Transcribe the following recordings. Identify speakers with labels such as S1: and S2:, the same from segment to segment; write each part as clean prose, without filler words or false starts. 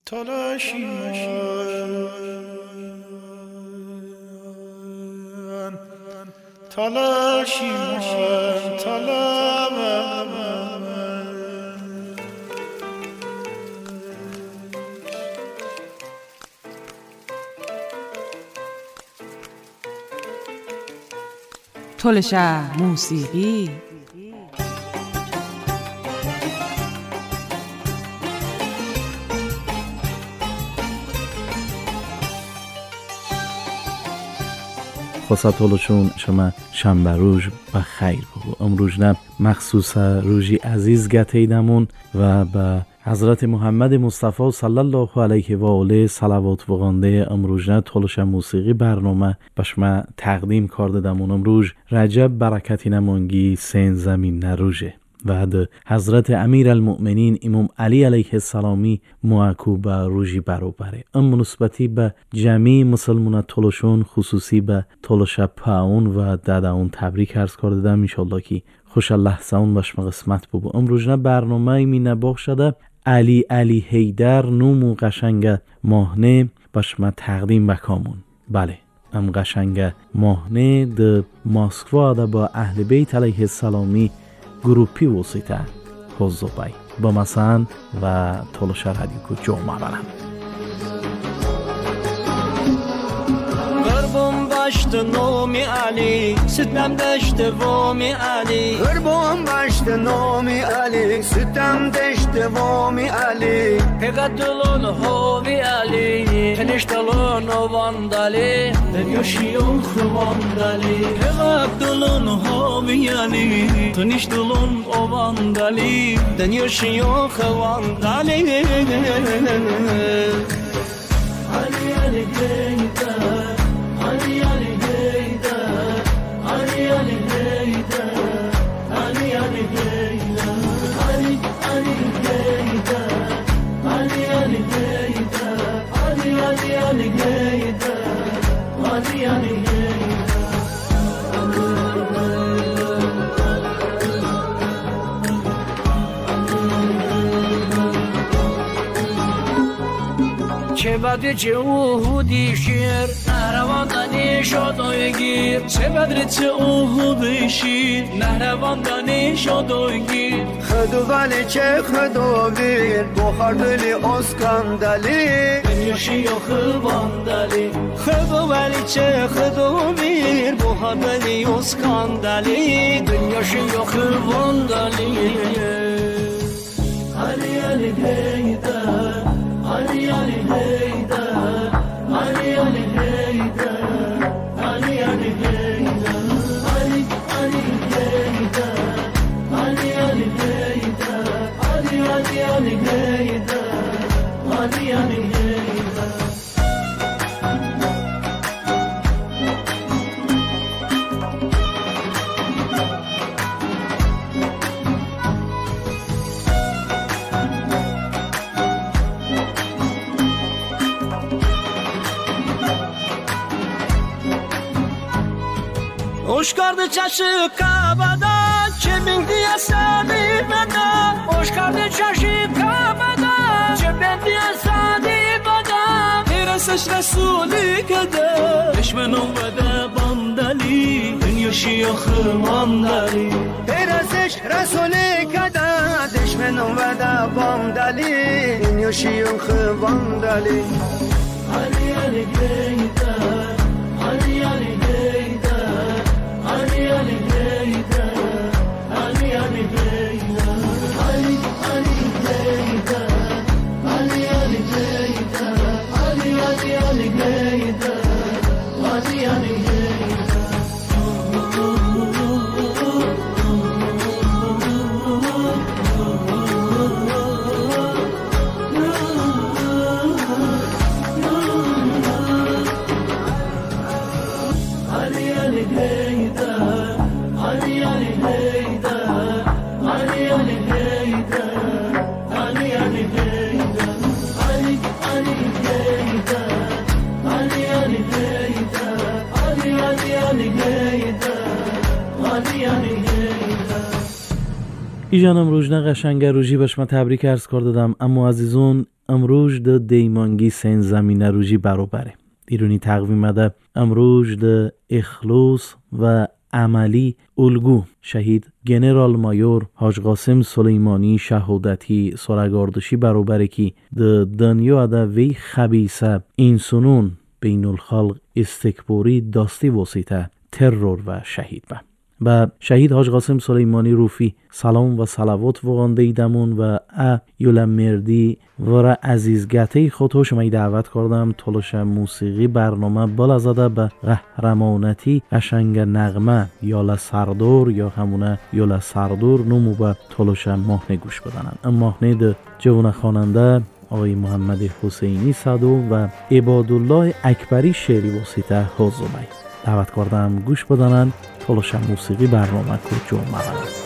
S1: تلشه موسیقی
S2: خواست تولشون شما شنبه روز و خیر بگو امروز نه مخصوص روزی عزیز گتیدمون و به حضرت محمد مصطفی صلی الله علیه و آله صلوات و خوانده امروز نه تولش موسیقی برنامه به شما تقدیم کردمون. امروز رجب برکتی نمانگی سین زمین نروژه و حضرت امیر المؤمنین امام علی علیه السلامی معکوب روژی برابره. اما نسبتی به جمعی مسلمان تولشون خصوصی به تولش پاون و داداون تبریک عرض کردم. انشالله که خوش لحظه اون باشم قسمت ببو. امروز نه برنامه می نباخ شده علی حیدر نومو قشنگ ماهنه باشم تقدیم بکامون. بله ام قشنگ ماهنه ده مسکوا ده با اهل بیت علیه السلامی گروپی وسیطه حضوبای با مثلا و تولش رادیو کو جمعه برم
S3: قربون باشت نومی علی ستم دشت ومی علی قربون باشت نومی علی ستم دشت ومی علی پیغدلون هوی علی تنشتلون واندالی دنیوشیون خواندالی پیغدلون هوی علی تنشتلون واندالی دنیوشیون خواندالی علی علی گیتا Ali Ali Geyda, Ali Ali Geyda, Ali Ali Geyda, Ali Ali Geyda, Ali Ali Geyda, Ali Ali Ali Geyda, Ali Ali Geyda. چه بدر چه اوهودی شیر نهروان شادوی گیر چه بدر چه اوهودی شیر نهروان شادوی گیر خدو ولی چه خدو بیر بخار دلی اسکندلی دنیاشی و خواندلی خدو ولی چه خدو بیر بخار دلی اسکندلی دنیاشی و خواندلی علی علی گیدا Ali Ali Geyda, Ali Ali Geyda, Ali Ali Geyda, Ali Ali Geyda, Ali Ali Geyda, Ali Ali Ali Geyda, Ali Ali Geyda. Hoş kardı çaşı kabada, çemendi asadi bada. Hoş kardı çaşı kabada, çemendi asadi bada. Tereseş Resulü kada, düşmanım bada bandali, dünya şiyahı mandali. Tereseş Resulü kada, düşmanım bada bandali, dünya şiyahı mandali. Ali Ali Geyda, Ali Ali Geyda. Ali Ali Geyda, Ali Ali Geyda, Ali Ali Geyda, Ali Ali Geyda, Ali Ali Ali Geyda, Ali Ali Geyda. Ali Ali Geyda, Ali Ali Geyda, Ali Ali Geyda, Ali Ali Geyda, Ali Ali Geyda, Ali Ali Geyda, Ali Ali Ali Geyda, Ali Ali Geyda.
S2: ایجانم روزنه قشنگ روژی بشما تبریک عرض کردم. اما عزیزون امروز ده دیمانگی سین زمینه روژی برابره. ایرانی تقویم ده امروز ده اخلوص و عملی الگو شهید گنرال مایور حاج قاسم سلیمانی شهادتی سرگاردشی برابره کی ده دنیا ده وی خبیثه اینسونون بین الخلق استکباری داستی وسیطه ترور و شهید و شهید حاج قاسم سلیمانی روفی سلام و صلوات وغانده ایدمون و یولا مردی و عزیزگته خودو شما دعوت کردم تلوش موسیقی برنامه بالازده به قهرمانتی قشنگ نغمه یالا سردور یا همونه یالا سردور نمو به تلوش ماهنه گوش بدنن. ماهنه ده جوان خواننده آقای محمد حسینی صدو و عبادالله اکبری شعری وسیطه حوزومی دعوت کردم گوش بدنن تلوش موسیقی برنامه که جمعه برن.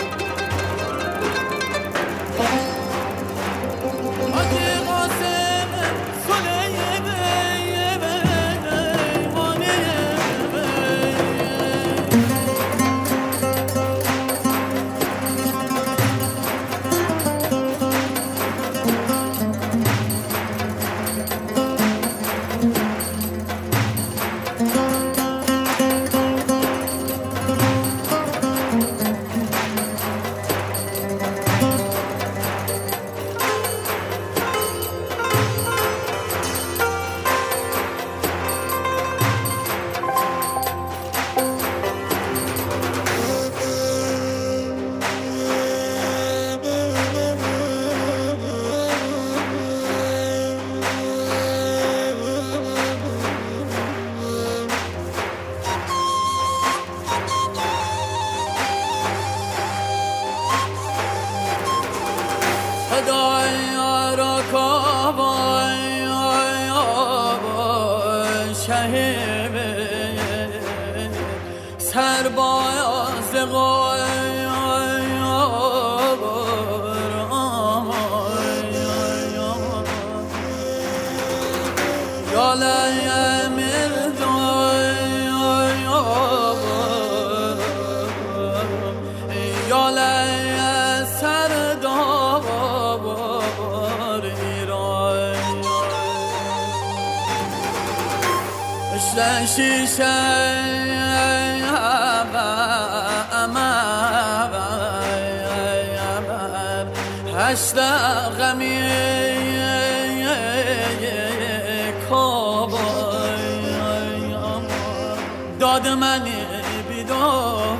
S3: داد من بیدار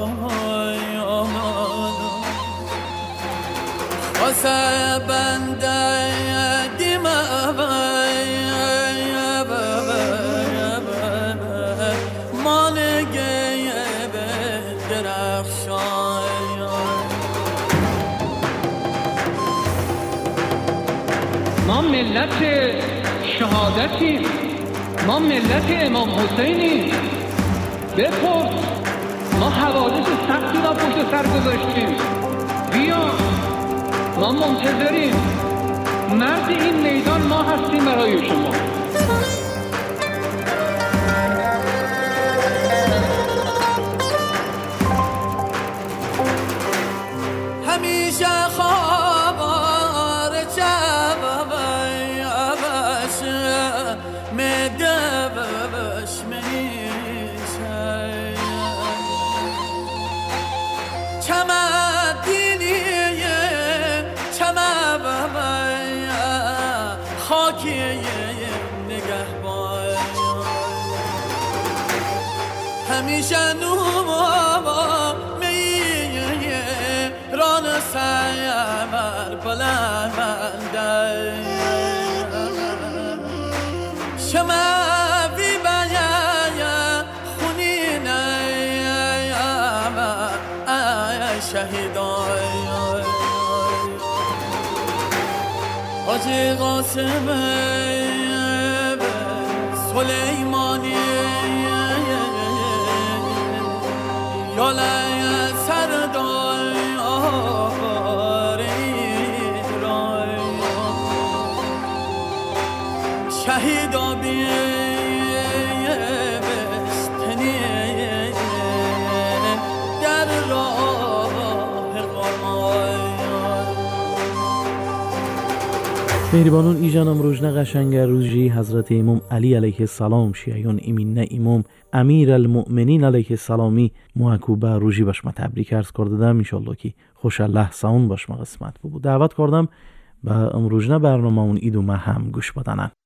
S3: واسه بنده دیمه مالگه درخشان
S4: ما ملت شهادتی ما ملت امام حسینی بپرس ما حوادث سختی را پشت سر گذاشتیم بیا ما منتظریم مرد این میدان ما هستیم برای شما
S3: همیشه خوابار چبابش مدبش میشه چمدینیه چمبابای خاکیه نگهبان همیشه نوما میه ران سیمر بلنده شما بی بیایا خونینه شهیدای حاجی قاسم سلیمانی یاله سردای رای شهیدا بیستنی در راه قرآن
S2: مهربانون ایجان امروجنه قشنگر روزی حضرت امام علی علیه السلام شیعیان ایمینه امام امیر المؤمنین علیه السلامی محکوبه روزی باشما تبریک عرض کردم. انشالله که خوش لحظه اون باشما قسمت بود. دعوت کردم و امروجنه برنامه اون ایدو هم گوش بدنن.